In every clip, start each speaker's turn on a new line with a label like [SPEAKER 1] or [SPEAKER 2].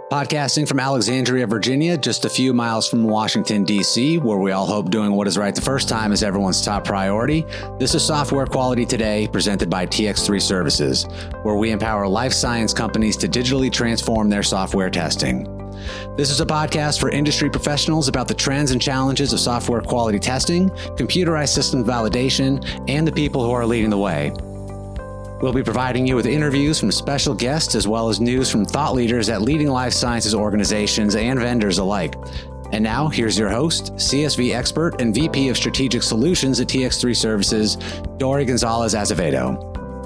[SPEAKER 1] Podcasting from Alexandria, Virginia, just a few miles from Washington, D.C., where we all hope doing what is right the first time is everyone's top priority. This is Software Quality Today, presented by TX3 Services, where we empower life science companies to digitally transform their software testing. This is a podcast for industry professionals about the trends and challenges of software quality testing, computerized systems validation, and the people who are leading the way. We'll be providing you with interviews from special guests as well as news from thought leaders at leading life sciences organizations and vendors alike. And now, here's your host, CSV expert and VP of Strategic Solutions at TX3 Services, Dori Gonzalez Azevedo.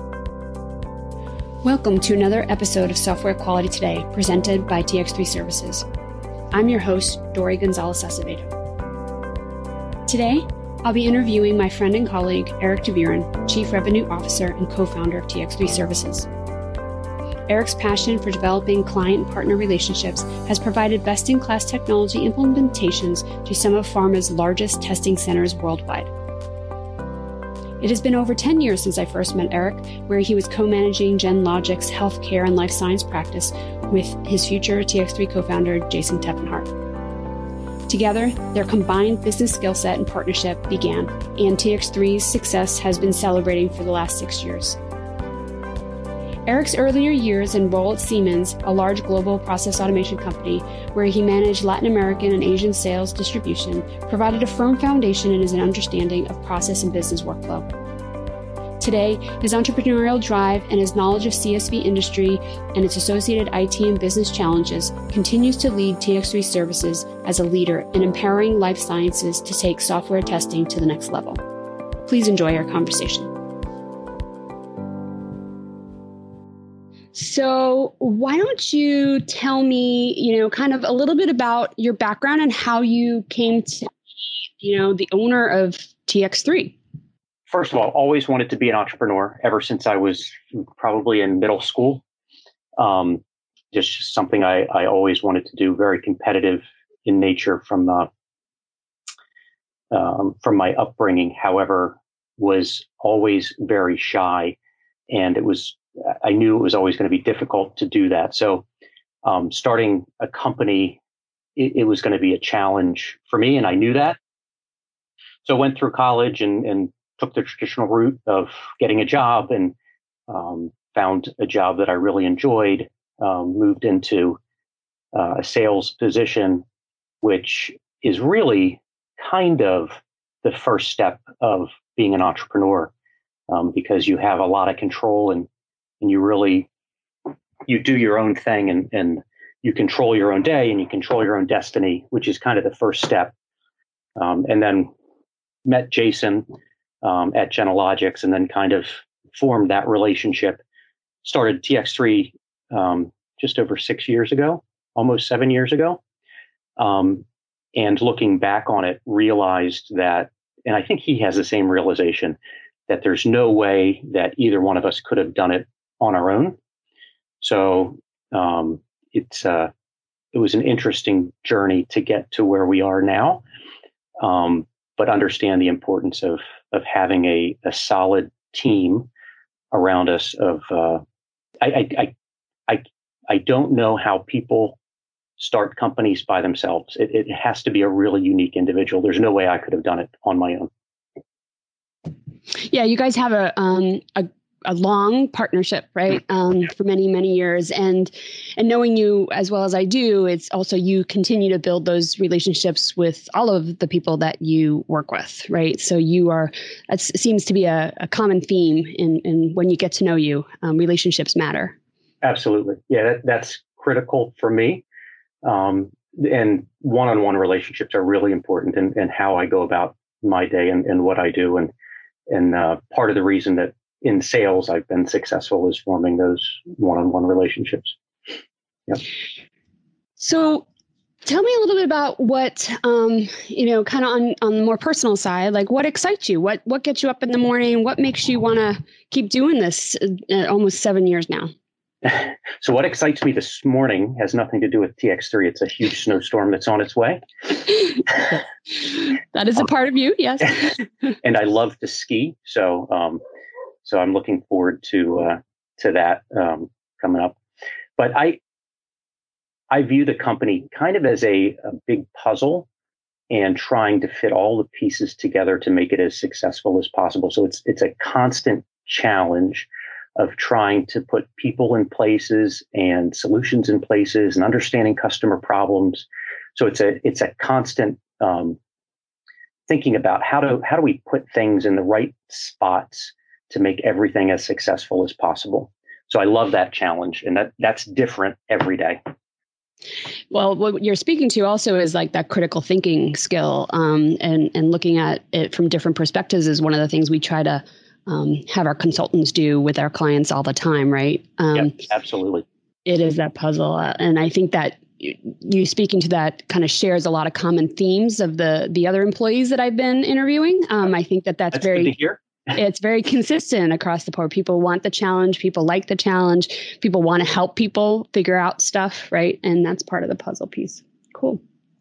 [SPEAKER 2] Welcome to another episode of Software Quality Today, presented by TX3 Services. I'm your host, Dori Gonzalez Azevedo. Today, I'll be interviewing my friend and colleague, Eric DeVieren, Chief Revenue Officer and co-founder of TX3 Services. Eric's passion for developing client and partner relationships has provided best-in-class technology implementations to some of pharma's largest testing centers worldwide. It has been over 10 years since I first met Eric, where he was co-managing GenLogic's healthcare and life science practice with his future TX3 co-founder, Jason Teppenhart. Together, their combined business skill set and partnership began, and TX3's success has been celebrating for the last 6 years. Eric's earlier years and role at Siemens, a large global process automation company where he managed Latin American and Asian sales distribution, provided a firm foundation in his understanding of process and business workflow. Today, his entrepreneurial drive and his knowledge of CSV industry and its associated IT and business challenges continues to lead TX3 Services as a leader in empowering life sciences to take software testing to the next level. Please enjoy our conversation. So why don't you tell me, kind of a little bit about your background and how you came to be, the owner of TX3?
[SPEAKER 3] First of all, always wanted to be an entrepreneur ever since I was probably in middle school. Just something I always wanted to do, very competitive in nature from my upbringing. However, was always very shy, and I knew it was always going to be difficult to do that. So starting a company, it was going to be a challenge for me, and I knew that. So I went through college and took the traditional route of getting a job and found a job that I really enjoyed, moved into a sales position, which is really kind of the first step of being an entrepreneur, because you have a lot of control and you do your own thing and you control your own day and you control your own destiny, which is kind of the first step. And then met Jason at GenLogic's and then kind of formed that relationship. Started TX3 just over 6 years ago, almost 7 years ago. And looking back on it, realized that, and I think he has the same realization, that there's no way that either one of us could have done it on our own. So it was an interesting journey to get to where we are now. But understand the importance of having a solid team around us. I don't know how people start companies by themselves. It has to be a really unique individual. There's no way I could have done it on my own.
[SPEAKER 2] Yeah, you guys have a long partnership, right? For many, many years. And knowing you as well as I do, it's also you continue to build those relationships with all of the people that you work with, right? So it seems to be a common theme in when you get to know you, relationships matter.
[SPEAKER 3] Absolutely. Yeah, that's critical for me. And one-on-one relationships are really important in how I go about my day and what I do. And part of the reason that in sales I've been successful is forming those one-on-one relationships. Yep.
[SPEAKER 2] So tell me a little bit about what, kind of on the more personal side, like what excites you? What gets you up in the morning? What makes you want to keep doing this almost 7 years now?
[SPEAKER 3] So what excites me this morning has nothing to do with TX3. It's a huge snowstorm that's on its way.
[SPEAKER 2] That is a part of you, yes.
[SPEAKER 3] And I love to ski. So I'm looking forward to that coming up. But I view the company kind of as a big puzzle and trying to fit all the pieces together to make it as successful as possible. So it's a constant challenge of trying to put people in places and solutions in places and understanding customer problems. So it's a constant thinking about how do we put things in the right spots to make everything as successful as possible. So I love that challenge, and that's different every day.
[SPEAKER 2] Well, what you're speaking to also is like that critical thinking skill, and looking at it from different perspectives is one of the things we try to have our consultants do with our clients all the time, right?
[SPEAKER 3] Yeah, absolutely.
[SPEAKER 2] It is that puzzle, and I think that you speaking to that kind of shares a lot of common themes of the other employees that I've been interviewing. I think that's very
[SPEAKER 3] good to hear.
[SPEAKER 2] It's very consistent across the board. People want the challenge. People like the challenge. People want to help people figure out stuff, right? And that's part of the puzzle piece. Cool.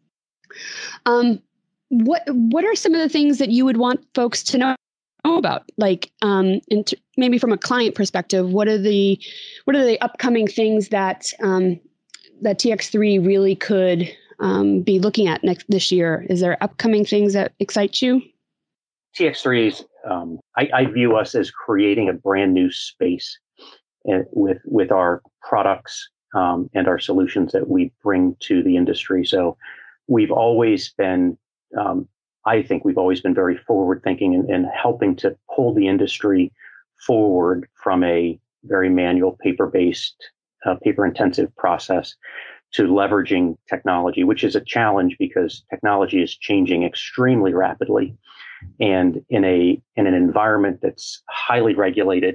[SPEAKER 2] What are some of the things that you would want folks to know about? Like, maybe from a client perspective, what are the upcoming things that that TX3 really could be looking at this year? Is there upcoming things that excite you?
[SPEAKER 3] TX3 is, I view us as creating a brand new space with our products and our solutions that we bring to the industry. So we've always been, I think we've always been very forward thinking and helping to pull the industry forward from a very manual, paper-based, paper-intensive process to leveraging technology, which is a challenge because technology is changing extremely rapidly. And in an environment that's highly regulated,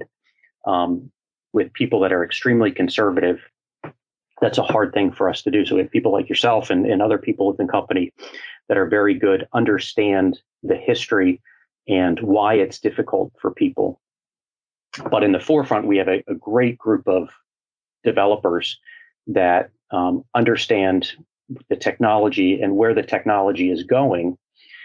[SPEAKER 3] with people that are extremely conservative, that's a hard thing for us to do. So we have people like yourself and other people within the company that are very good, understand the history and why it's difficult for people. But in the forefront, we have a great group of developers that understand the technology and where the technology is going.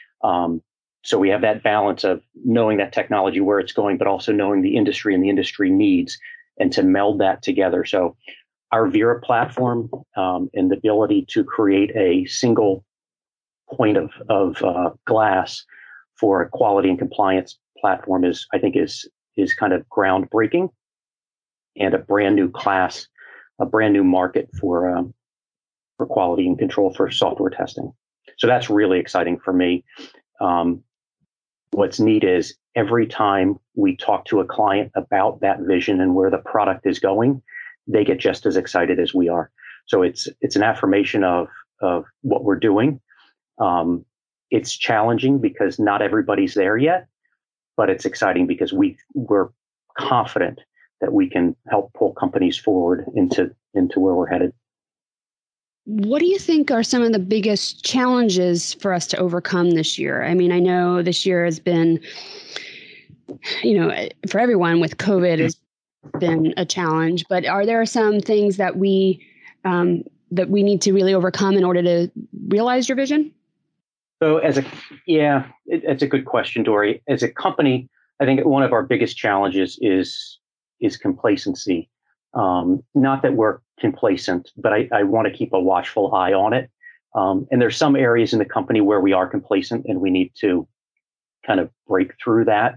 [SPEAKER 3] So we have that balance of knowing that technology, where it's going, but also knowing the industry and the industry needs, and to meld that together. So our Vera platform and the ability to create a single point of glass for a quality and compliance platform is kind of groundbreaking, and a brand new class, a brand new market for quality and control for software testing. So that's really exciting for me. What's neat is every time we talk to a client about that vision and where the product is going, they get just as excited as we are. So it's an affirmation of what we're doing. It's challenging because not everybody's there yet, but it's exciting because we're confident that we can help pull companies forward into where we're headed.
[SPEAKER 2] What do you think are some of the biggest challenges for us to overcome this year? I mean, I know this year has been, for everyone with COVID has been a challenge, but are there some things that we need to really overcome in order to realize your vision?
[SPEAKER 3] So it's a good question, Dory. As a company, I think one of our biggest challenges is complacency. Not that we're complacent, but I want to keep a watchful eye on it. And there's some areas in the company where we are complacent and we need to kind of break through that.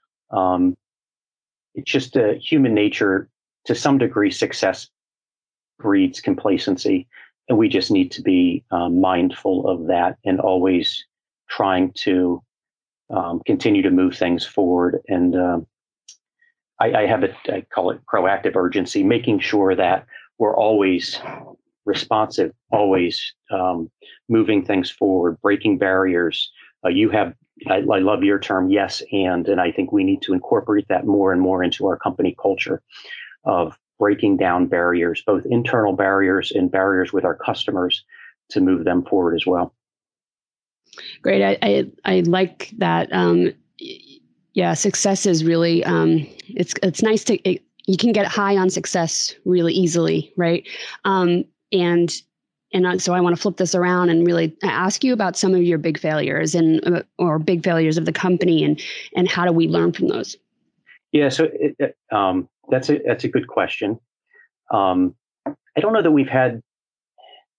[SPEAKER 3] It's just a human nature to some degree. Success breeds complacency, and we just need to be mindful of that and always trying to continue to move things forward. And I call it proactive urgency, making sure that we're always responsive, always moving things forward, breaking barriers. I love your term, yes, and I think we need to incorporate that more and more into our company culture of breaking down barriers, both internal barriers and barriers with our customers, to move them forward as well.
[SPEAKER 2] Great. I like that. Yeah, success is really, it's nice you can get high on success really easily, right? So I want to flip this around and really ask you about some of your big failures or big failures of the company, and how do we learn from those?
[SPEAKER 3] Yeah, so that's a good question. I don't know that we've had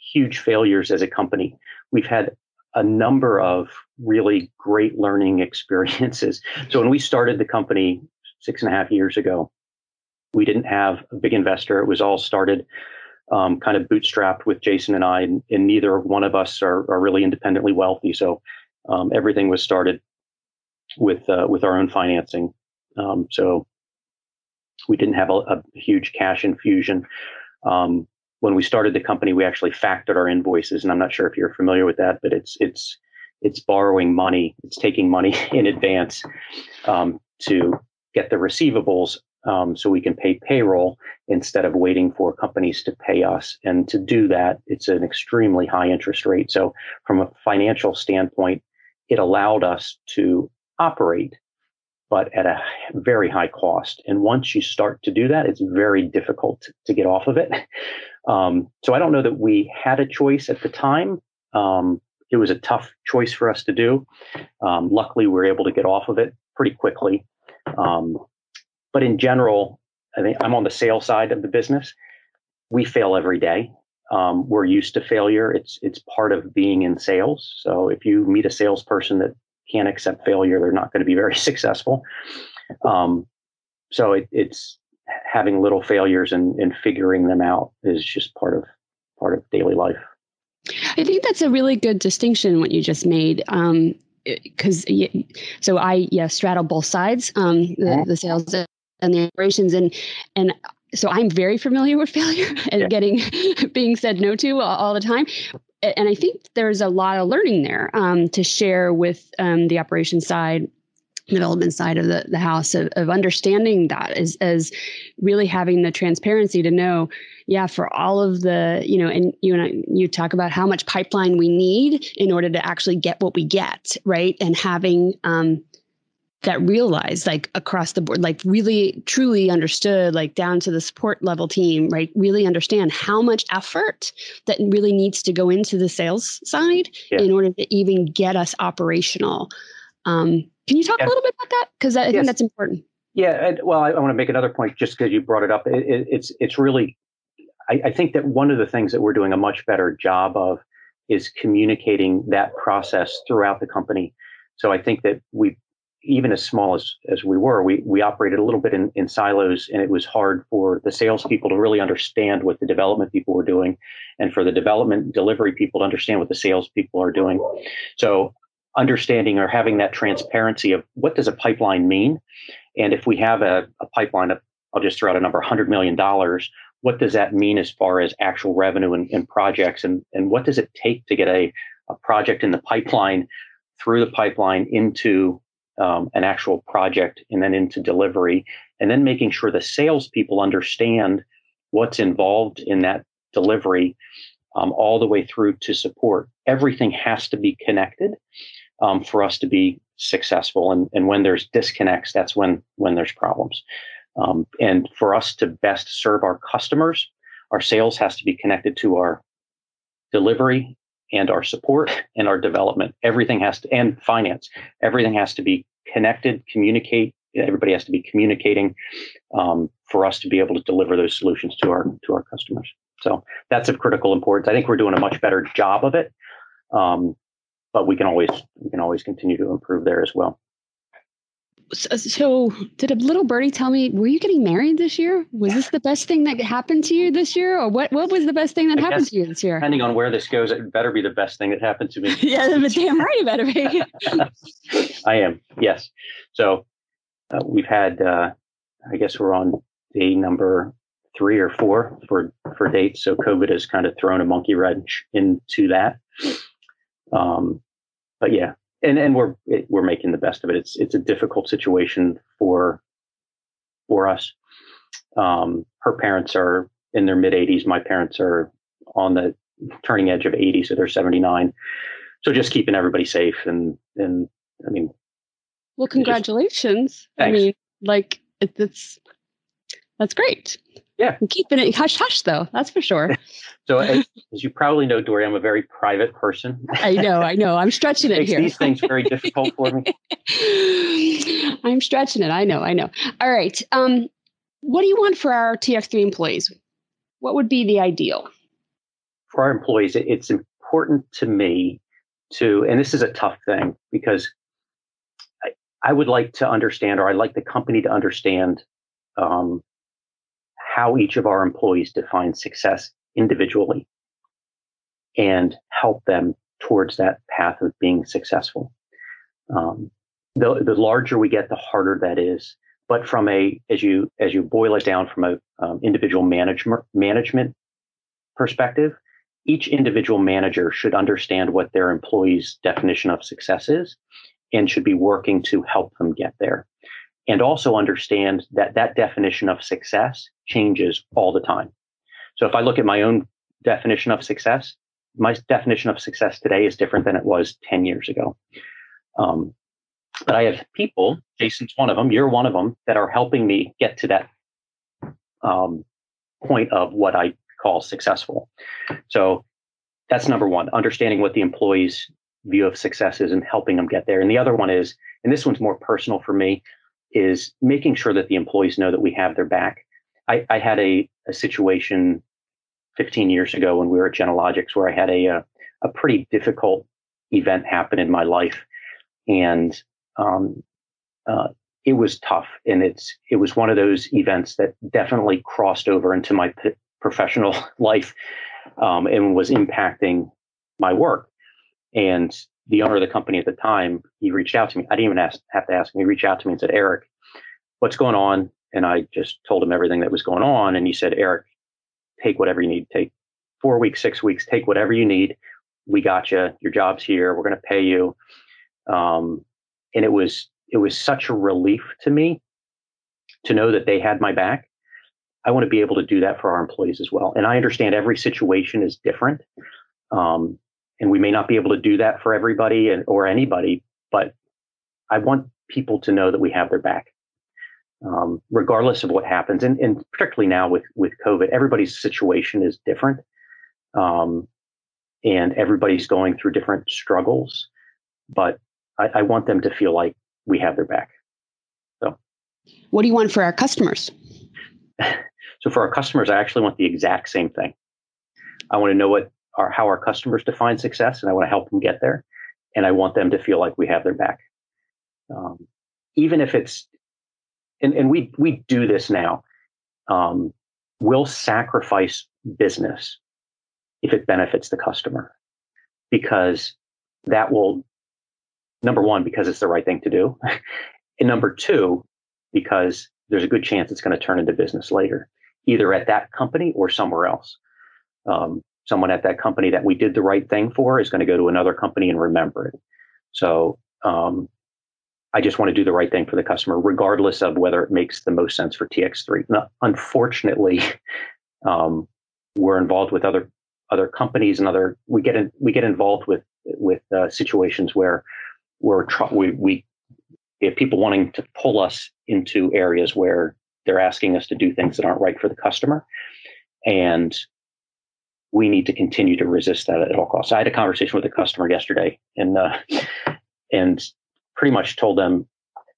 [SPEAKER 3] huge failures as a company. We've had a number of really great learning experiences. So when we started the company 6.5 years ago, we didn't have a big investor. It was all started kind of bootstrapped with Jason and I, and neither one of us are really independently wealthy. So everything was started with our own financing. So we didn't have a huge cash infusion. When we started the company, we actually factored our invoices, and I'm not sure if you're familiar with that, but it's borrowing money. It's taking money in advance to get the receivables so we can pay payroll instead of waiting for companies to pay us. And to do that, it's an extremely high interest rate. So from a financial standpoint, it allowed us to operate, but at a very high cost. And once you start to do that, it's very difficult to get off of it. So I don't know that we had a choice at the time. It was a tough choice for us to do. Luckily, we were able to get off of it pretty quickly. But in general, I think I'm on the sales side of the business. We fail every day. We're used to failure. It's part of being in sales. So if you meet a salesperson that can't accept failure, they're not going to be very successful. So it's having little failures and figuring them out is just part of daily life.
[SPEAKER 2] I think that's a really good distinction what you just made. Because so I straddle both sides, the sales and the operations, and so I'm very familiar with failure and being said no to all the time. And I think there's a lot of learning there to share with the operations side, development side of the house of understanding that as really having the transparency to know, for all of the, and you talk about how much pipeline we need in order to actually get what we get, right? And having that realized, like across the board, like really truly understood, like down to the support level team, right? Really understand how much effort that really needs to go into the sales side in order to even get us operational. Can you talk a little bit about that? Because I think that's important.
[SPEAKER 3] Yeah. Well, I want to make another point just because you brought it up. It's really, I think that one of the things that we're doing a much better job of is communicating that process throughout the company. So I think that even as small as we were, we operated a little bit in silos, and it was hard for the salespeople to really understand what the development people were doing, and for the development delivery people to understand what the salespeople are doing. So understanding or having that transparency of what does a pipeline mean? And if we have a pipeline of, I'll just throw out a number, $100 million, what does that mean as far as actual revenue and projects? And what does it take to get a project in the pipeline, through the pipeline into an actual project, and then into delivery, and then making sure the salespeople understand what's involved in that delivery all the way through to support. Everything has to be connected for us to be successful. And when there's disconnects, that's when there's problems. And for us to best serve our customers, our sales has to be connected to our delivery and our support and our development. Everything has to, and finance, everything has to be connected, communicate. Everybody has to be communicating for us to be able to deliver those solutions to our customers. So that's of critical importance. I think we're doing a much better job of it, but we can always continue to improve there as well.
[SPEAKER 2] So did a little birdie tell me, were you getting married this year? Was this the best thing that happened to you this year? Or what was the best thing that happened to you this year?
[SPEAKER 3] Depending on where this goes, it better be the best thing that happened to me.
[SPEAKER 2] Yeah, but damn right it better be.
[SPEAKER 3] I am, yes. So we've had, I guess we're on day number 3 or 4 for dates. So COVID has kind of thrown a monkey wrench into that. But yeah. And we're making the best of it. It's a difficult situation for us. Her parents are in their mid 80s. My parents are on the turning edge of 80, so they're 79. So just keeping everybody safe and I mean.
[SPEAKER 2] Well, congratulations.
[SPEAKER 3] Thanks.
[SPEAKER 2] I mean, like that's great.
[SPEAKER 3] Yeah.
[SPEAKER 2] I'm keeping it hush hush though. That's for sure.
[SPEAKER 3] So as you probably know, Dory, I'm a very private person.
[SPEAKER 2] I know. I'm stretching it here.
[SPEAKER 3] Makes these things very difficult for me.
[SPEAKER 2] I'm stretching it. I know. All right. What do you want for our TX3 employees? What would be the ideal?
[SPEAKER 3] for our employees, it's important to me and this is a tough thing because I would like to understand, or I'd like the company to understand how each of our employees define success individually and help them towards that path of being successful. The larger we get, the harder that is. But from as you boil it down from a individual management perspective, each individual manager should understand what their employees' definition of success is and should be working to help them get there. And also understand that definition of success changes all the time. So if I look at my own definition of success, my definition of success today is different than it was 10 years ago. But I have people, Jason's one of them, you're one of them, that are helping me get to that point of what I call successful. So that's number one, understanding what the employee's view of success is and helping them get there. And the other one is, and this one's more personal for me, is making sure that the employees know that we have their back. I had a situation 15 years ago when we were at Genalogics where I had a pretty difficult event happen in my life. And it was tough. And it was one of those events that definitely crossed over into my professional life and was impacting my work. And the owner of the company at the time, he reached out to me. I didn't even have to ask him. He reached out to me and said, "Eric, what's going on?" And I just told him everything that was going on. And he said, "Eric, take whatever you need. Take 4 weeks, 6 weeks, take whatever you need. We got you. Your job's here. We're going to pay you." And it was such a relief to me to know that they had my back. I want to be able to do that for our employees as well. And I understand every situation is different. And we may not be able to do that for everybody or anybody, but I want people to know that we have their back, regardless of what happens. And particularly now with COVID, everybody's situation is different. And everybody's going through different struggles, but I want them to feel like we have their back. So
[SPEAKER 2] what do you want for our customers?
[SPEAKER 3] So for our customers, I actually want the exact same thing. I want to know how our customers define success, and I want to help them get there. And I want them to feel like we have their back. Even if it's, and we do this now, we'll sacrifice business if it benefits the customer, because that will, number one, because it's the right thing to do. And number two, because there's a good chance it's going to turn into business later, either at that company or somewhere else. Someone at that company that we did the right thing for is going to go to another company and remember it. So I just want to do the right thing for the customer, regardless of whether it makes the most sense for TX3. Now, unfortunately, we're involved with other companies and we get involved with situations where we have people wanting to pull us into areas where they're asking us to do things that aren't right for the customer. And we need to continue to resist that at all costs. I had a conversation with a customer yesterday and pretty much told them,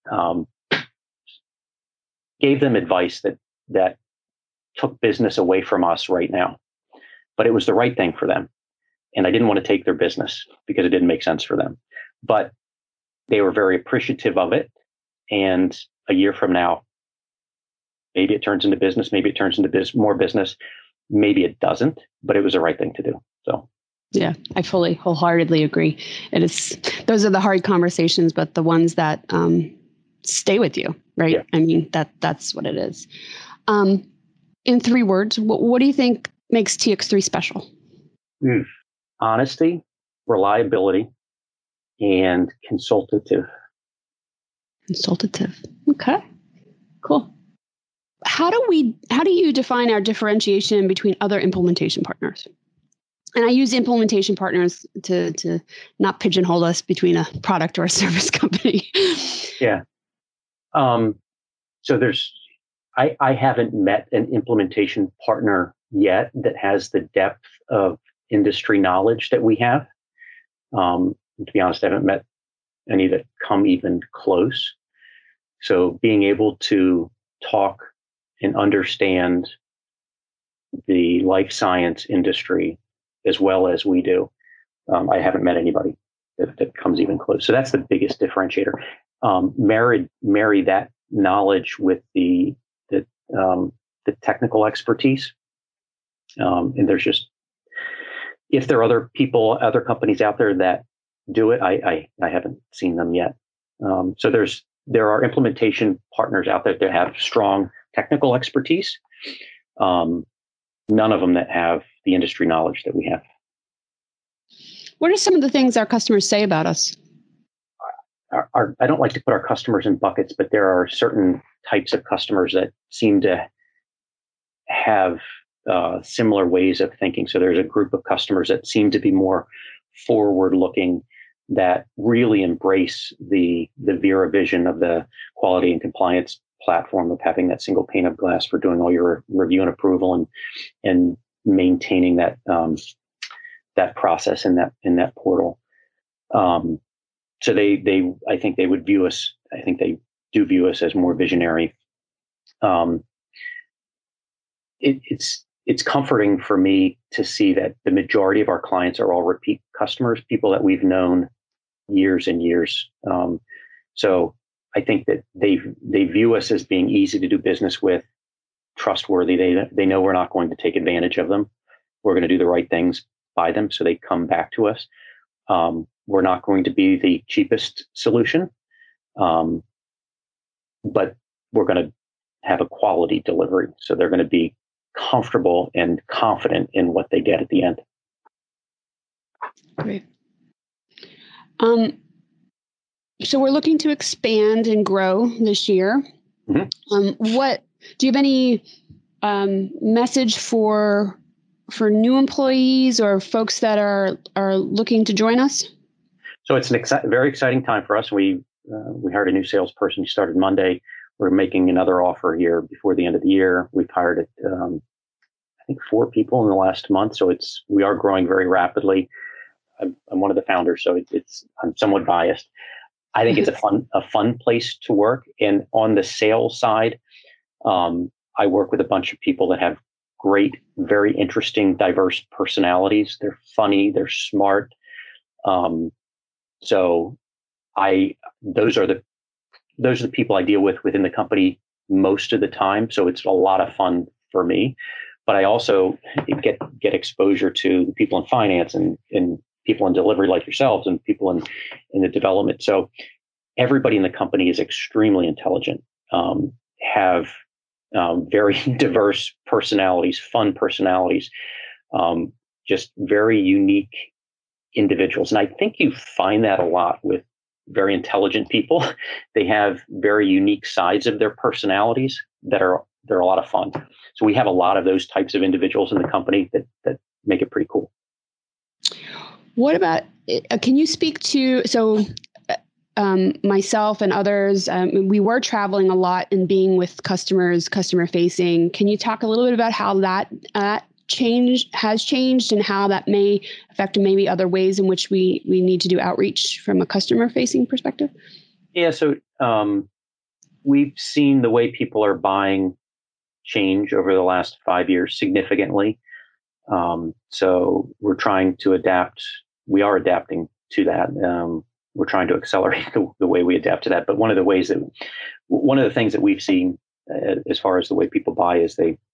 [SPEAKER 3] gave them advice that took business away from us right now, but it was the right thing for them. And I didn't want to take their business because it didn't make sense for them, but they were very appreciative of it. And a year from now, maybe it turns into business, maybe it turns into more business, maybe it doesn't, but it was the right thing to do. So,
[SPEAKER 2] yeah, I wholeheartedly agree. Those are the hard conversations, but the ones that stay with you, right? Yeah. I mean, that's what it is. In 3 words, what do you think makes TX3 special?
[SPEAKER 3] Honesty, reliability, and consultative.
[SPEAKER 2] Okay, cool. How do you define our differentiation between other implementation partners? And I use implementation partners to not pigeonhole us between a product or a service company.
[SPEAKER 3] Yeah. So I haven't met an implementation partner yet that has the depth of industry knowledge that we have. To be honest, I haven't met any that come even close. So being able to talk and understand the life science industry as well as we do. I haven't met anybody that comes even close. So that's the biggest differentiator. Marry that knowledge with the technical expertise. And there's just, if there are other companies out there that do it, I haven't seen them yet. So there are implementation partners out there that have strong technical expertise. None of them that have the industry knowledge that we have.
[SPEAKER 2] What are some of the things our customers say about us?
[SPEAKER 3] I don't like to put our customers in buckets, but there are certain types of customers that seem to have similar ways of thinking. So there's a group of customers that seem to be more forward-looking, that really embrace the Vera vision of the quality and compliance platform, of having that single pane of glass for doing all your review and approval and maintaining that that process in that portal. So I think they would view us. I think they do view us as more visionary. It's comforting for me to see that the majority of our clients are all repeat customers, people that we've known years and years. So I think that they view us as being easy to do business with, trustworthy. They know we're not going to take advantage of them. We're going to do the right things by them, so they come back to us. We're not going to be the cheapest solution, but we're going to have a quality delivery. So they're going to be comfortable and confident in what they get at the end.
[SPEAKER 2] Great. So we're looking to expand and grow this year. Mm-hmm. What do you have any message for new employees or folks that are looking to join us?
[SPEAKER 3] So it's an very exciting time for us. We hired a new salesperson. She started Monday. We're making another offer here before the end of the year. We've hired, I think, 4 people in the last month. So we are growing very rapidly. I'm one of the founders, so I'm somewhat biased. I think it's a fun place to work. And on the sales side, I work with a bunch of people that have great, very interesting, diverse personalities. They're funny, they're smart. So those are the people I deal with within the company most of the time. So it's a lot of fun for me. But I also get exposure to the people in finance and people in delivery like yourselves, and people in the development. So everybody in the company is extremely intelligent, have very diverse personalities, fun personalities, just very unique individuals. And I think you find that a lot with very intelligent people. They have very unique sides of their personalities they're a lot of fun. So we have a lot of those types of individuals in the company that make it pretty cool.
[SPEAKER 2] What about, can you speak to, myself and others, we were traveling a lot and being with customers, customer facing. Can you talk a little bit about how that has changed and how that may affect maybe other ways in which we need to do outreach from a customer facing perspective?
[SPEAKER 3] Yeah. So we've seen the way people are buying change over the last 5 years significantly. So we're trying to adapt. We are adapting to that. We're trying to accelerate the way we adapt to that. But one of the things that we've seen as far as the way people buy is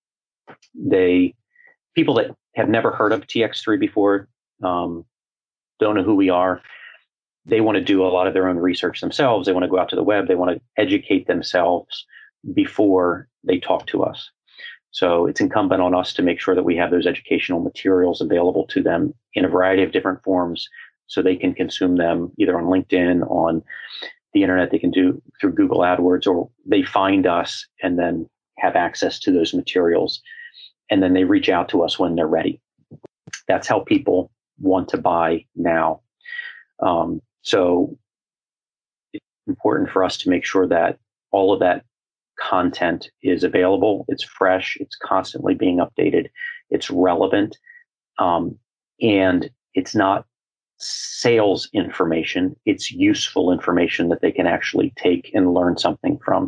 [SPEAKER 3] people that have never heard of TX3 before, don't know who we are. They want to do a lot of their own research themselves. They want to go out to the web. They want to educate themselves before they talk to us. So it's incumbent on us to make sure that we have those educational materials available to them in a variety of different forms so they can consume them either on LinkedIn, on the internet. They can do through Google AdWords, or they find us and then have access to those materials. And then they reach out to us when they're ready. That's how people want to buy now. So it's important for us to make sure that all of that content is available. It's fresh. It's constantly being updated. It's relevant. And it's not sales information. It's useful information that they can actually take and learn something from.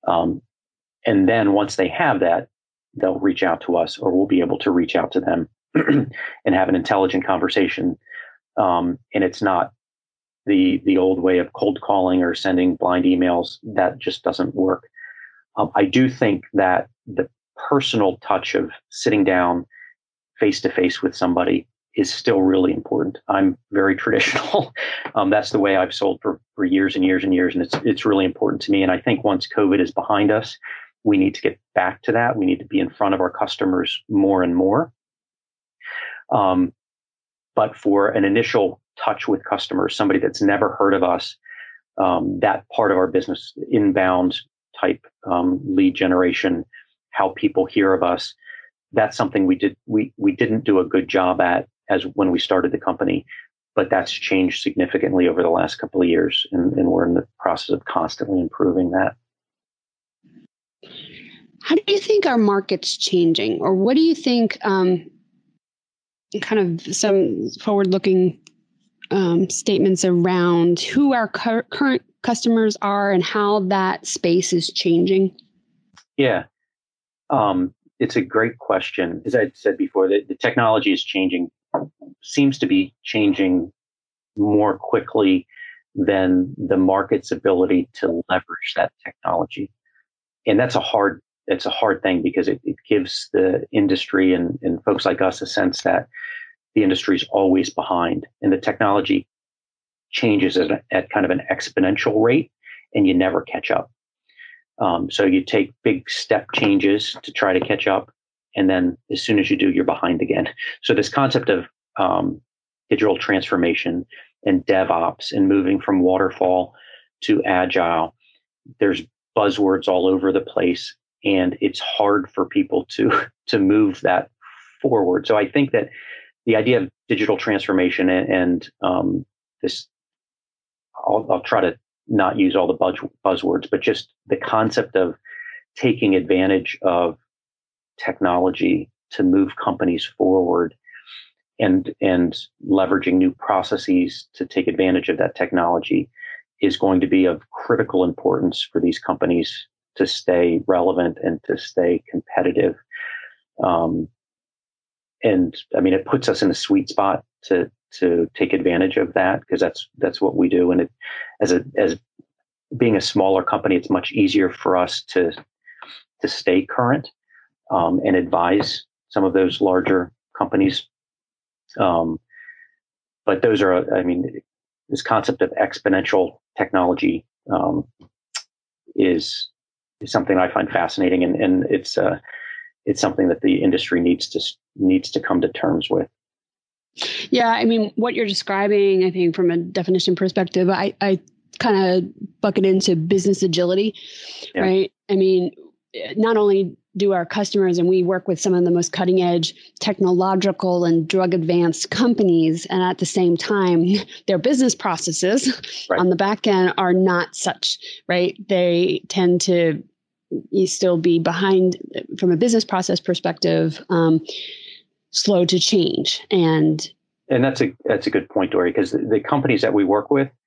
[SPEAKER 3] And then once they have that, they'll reach out to us, or we'll be able to reach out to them and have an intelligent conversation. And it's not the old way of cold calling or sending blind emails. That just doesn't work. I do think that the personal touch of sitting down face to face with somebody is still really important. I'm very traditional. That's the way I've sold for years and years and years. And it's really important to me. And I think once COVID is behind us, we need to get back to that. We need to be in front of our customers more and more. But for an initial touch with customers, somebody that's never heard of us, that part of our business, inbound type lead generation, how people hear of us, that's something we didn't do a good job at as when we started the company, but that's changed significantly over the last couple of years, and we're in the process of constantly improving that.
[SPEAKER 2] How do you think our market's changing, or what do you think? Kind of some forward-looking statements around who our current customers are and how that space is changing?
[SPEAKER 3] Yeah. It's a great question. As I said before, the technology is changing, seems to be changing more quickly than the market's ability to leverage that technology. And that's a hard thing, because it gives the industry and folks like us a sense that the industry is always behind, and the technology changes at kind of an exponential rate, and you never catch up. So you take big step changes to try to catch up, and then as soon as you do, you're behind again. So this concept of digital transformation and DevOps and moving from waterfall to agile, there's buzzwords all over the place, and it's hard for people to move that forward. So I think that the idea of digital transformation and this, I'll try to not use all the buzzwords, but just the concept of taking advantage of technology to move companies forward and leveraging new processes to take advantage of that technology is going to be of critical importance for these companies to stay relevant and to stay competitive. And I mean, it puts us in a sweet spot to take advantage of that, because that's what we do. And it, as being a smaller company, it's much easier for us to stay current and advise some of those larger companies. But those are, I mean, this concept of exponential technology is something I find fascinating, and it's something that the industry needs to come to terms with.
[SPEAKER 2] Yeah, I mean, what you're describing, I think from a definition perspective, I kind of bucket into business agility, yeah. Right? I mean, not only do our customers, and we work with some of the most cutting edge technological and drug advanced companies, and at the same time, their business processes right. on the back end are not such, right? They tend to still be behind from a business process perspective, slow to change. And
[SPEAKER 3] that's a good point, Dory, because the companies that we work with,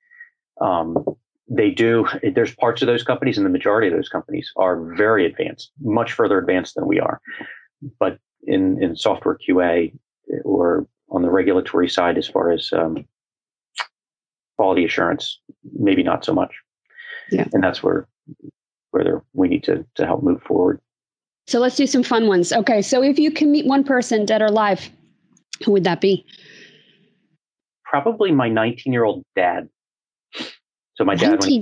[SPEAKER 3] there's parts of those companies, and the majority of those companies are very advanced, much further advanced than we are. But in software QA or on the regulatory side, as far as quality assurance, maybe not so much. Yeah. And that's where we need to help move forward.
[SPEAKER 2] So let's do some fun ones. Okay. So if you can meet one person, dead or alive, who would that be?
[SPEAKER 3] Probably my 19-year-old dad. So my dad, when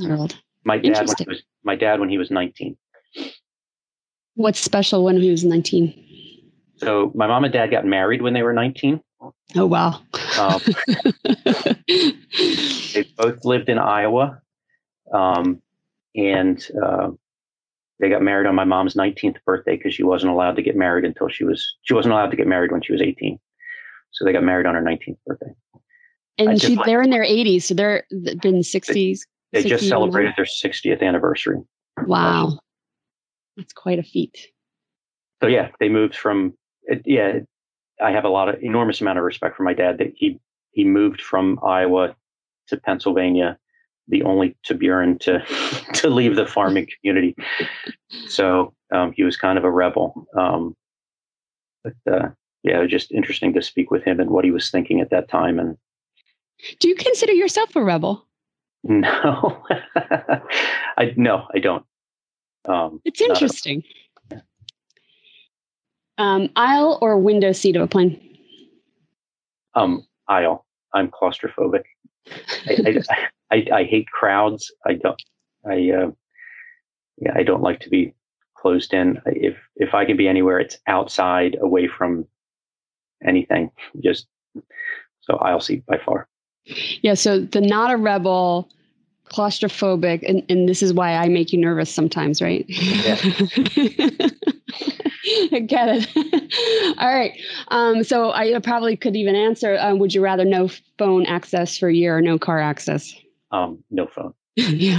[SPEAKER 3] he was 19.
[SPEAKER 2] What's special when he was 19?
[SPEAKER 3] So my mom and dad got married when they were 19.
[SPEAKER 2] Oh, wow.
[SPEAKER 3] They both lived in Iowa. And they got married on my mom's 19th birthday, because she wasn't allowed to get married until she wasn't allowed to get married when she was 18. So they got married on her 19th birthday.
[SPEAKER 2] And they're in their 80s, so they're been 60s.
[SPEAKER 3] They just celebrated their 60th anniversary.
[SPEAKER 2] Wow. That's quite a feat.
[SPEAKER 3] So yeah, they moved from, I have enormous amount of respect for my dad, that he moved from Iowa to Pennsylvania, the only Tiburon to leave the farming community. So he was kind of a rebel. But yeah, it was just interesting to speak with him and what he was thinking at that time. And
[SPEAKER 2] do you consider yourself a rebel?
[SPEAKER 3] No, I don't.
[SPEAKER 2] It's interesting. Aisle or window seat of a plane?
[SPEAKER 3] Aisle. I'm claustrophobic. I hate crowds. I don't like to be closed in. If I can be anywhere, it's outside, away from anything. Just so aisle seat by far.
[SPEAKER 2] Yeah. So the not a rebel, claustrophobic, and this is why I make you nervous sometimes, right?
[SPEAKER 3] Yeah.
[SPEAKER 2] I get it. All right. So I probably could even answer, would you rather no phone access for a year or no car access?
[SPEAKER 3] No phone.
[SPEAKER 2] Yeah.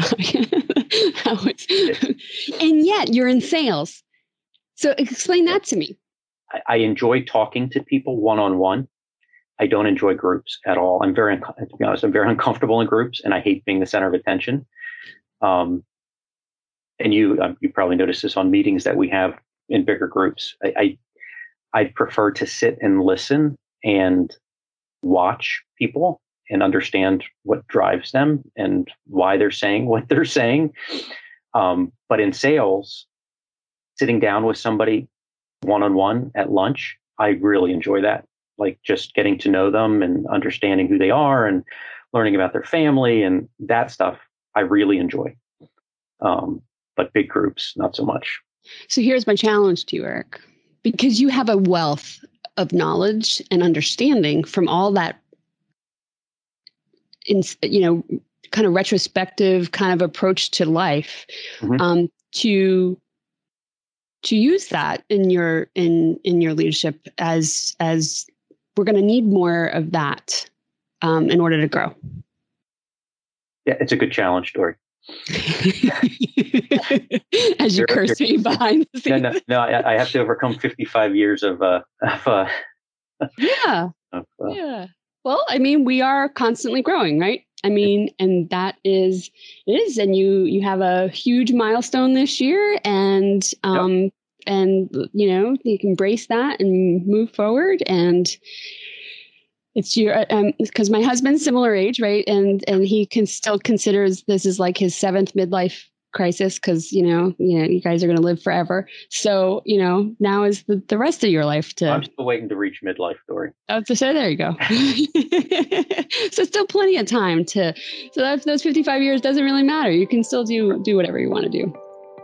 [SPEAKER 2] And yet you're in sales. So explain that to me.
[SPEAKER 3] I enjoy talking to people one-on-one. I don't enjoy groups at all. To be honest, I'm very uncomfortable in groups, and I hate being the center of attention. And you probably noticed this on meetings that we have in bigger groups. I prefer to sit and listen and watch people and understand what drives them and why they're saying what they're saying. But in sales, sitting down with somebody one-on-one at lunch, I really enjoy that. Like just getting to know them and understanding who they are and learning about their family and that stuff, I really enjoy. But big groups, not so much.
[SPEAKER 2] So here's my challenge to you, Eric, because you have a wealth of knowledge and understanding from all that, kind of retrospective kind of approach to life, to use that in your leadership as we're going to need more of that in order to grow.
[SPEAKER 3] Yeah, it's a good challenge, Dory.
[SPEAKER 2] As you curse me behind the scenes.
[SPEAKER 3] No, I have to overcome 55 years of
[SPEAKER 2] yeah. Yeah. Well, I mean, we are constantly growing, right? I mean, and that is, and you have a huge milestone this year, and and you can embrace that and move forward. And it's your because my husband's similar age, right? And he still considers this is like his 7th midlife crisis because you guys are going to live forever. So now is the rest of your life to.
[SPEAKER 3] I'm still waiting to reach midlife, Dory.
[SPEAKER 2] Oh, so there you go. So still plenty of time so that those 55 years doesn't really matter. You can still do whatever you want to do.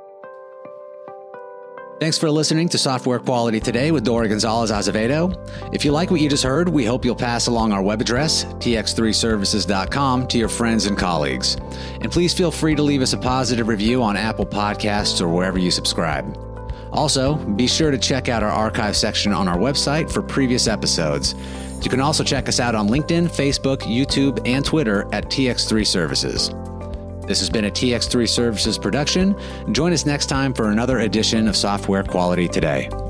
[SPEAKER 1] Thanks for listening to Software Quality Today with Dory Gonzalez Azevedo. If you like what you just heard, we hope you'll pass along our web address, tx3services.com, to your friends and colleagues. And please feel free to leave us a positive review on Apple Podcasts or wherever you subscribe. Also, be sure to check out our archive section on our website for previous episodes. You can also check us out on LinkedIn, Facebook, YouTube, and Twitter at TX3 Services. This has been a TX3 Services production. Join us next time for another edition of Software Quality Today.